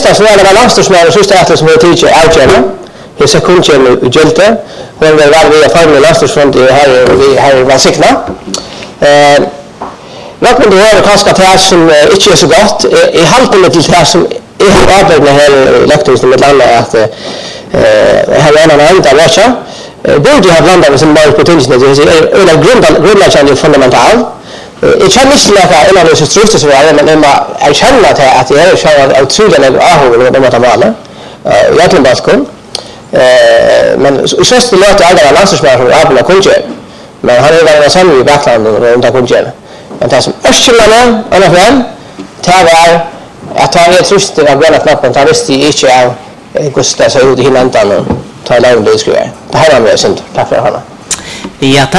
första så var det landstorsmannen sista efter som jag tycker avgörande. Jag ska kunna gilta. Hon var väl via formel landstorsfront här var sikna. Något med det här kanske det som inte är så gott. I halten med det som är arbetet med hela lektorn med landa att här är en annan där watcha. Borde ha blandat med sin bara potential det är en grundläggande fundamental. Jag känner inte att en av de strukturer som är men jag känner att det är så otroligt att de att vara. Jag tror balkon. Men så det låter alla landslagsspelare som arbetar kunde. Men han är väl samma i backland runt att kunde. Men det som östländer alla fall tar att ta ett trust av gröna knappen tar visst inte av Gustav så ut i hinantan och ta lång det skulle. Det här är det synd. Tack för det. Ja,